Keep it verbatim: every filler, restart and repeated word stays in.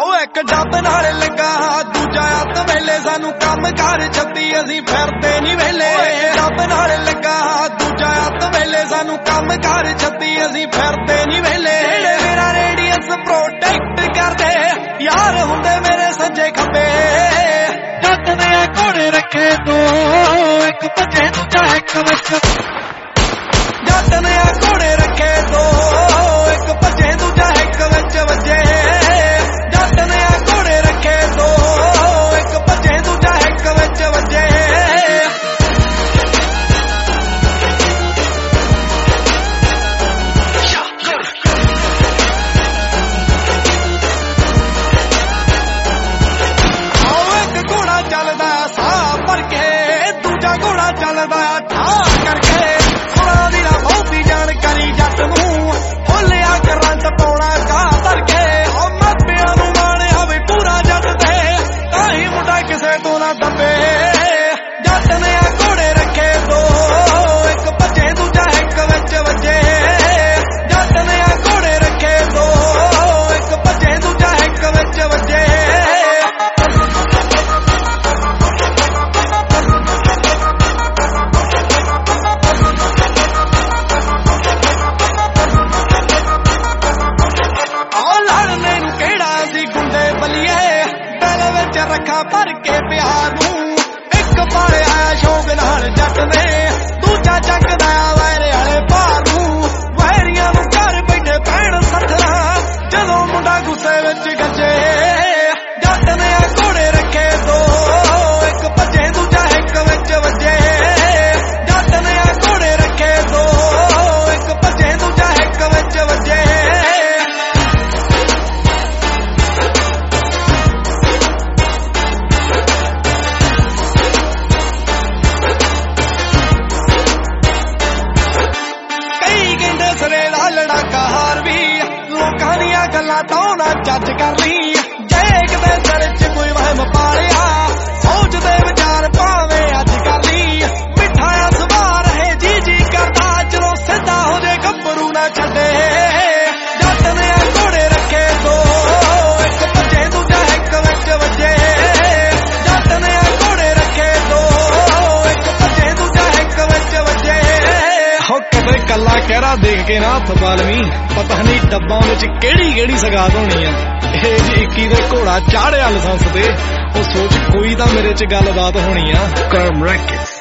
एक डब नाल लगा दूजा हत्थ वेले सानू कम कर छत्ती असीं फिरदे नी वेले डब नाल लगा दूजा हत्थ वेले सानू कम कर छत्ती असीं फिरदे नी वेले मेरा रेडियस प्रोटेक्ट करदे यार हुंदे मेरे सज्जे खब्बे जट ने घोड़े रखे दो एक भजे दूजा एक विच जट ने घोड़े रखे दो एक भजे दूजा एक विच वजे जट ने घोड़े रखे दो एक भजे दूजा एक विच वजे एक घोड़ा चलदा साह भर के दूजा घोड़ा चलदा ठा करके सुना दी ना बहुती जानकारी जट नूं खोलिया करंट पाउणा घाह धर के मापियां नूं माणे हवे पूरा जट ते ताही मुंडा किसे तो ना दबे जट ने घोड़े रखे दो एक भजे दूजा एक विच वजे जट ने घोड़े रखे दो एक भजे दूजा एक विच वजे रखा भर के प्यार नूं एक पालिया शौक नाल जट ने दूजा चकदा वैरे वाले भार नूं वैरियां नूं घर बैठे पैण सठना जदों मुंडा गुस्से विच गजे जट ने घोड़े रखे दो एक भजे दूजा एक विच वजे जट ने घोड़े रखे दो एक भजे दूजा एक विच वजे लड़ाका हार भी लोकां दियां गल्लां तो ना जज कर ली जे किते सिर च कोई वहम पा लिया सोचदे विचार भावे अज कर ली मिठाया सवार है जी जी करदा चलो सीधा हो जे गब्बरू ना छड्डे जट ने घोड़े रखे दो एक भजे दूजा एक विच वजे जट ने घोड़े रखे दो एक भजे दूजा एक विच वजे कदे कला कहरा देख के ना हथ पालवी पता नहीं डब्बा विच केड़ी केड़ी सगात होनी है जी इक्की दे घोड़ा चाढ़िया लाइसेंस ते ओ सोच कोई तां मेरे च गलबात होनी आ।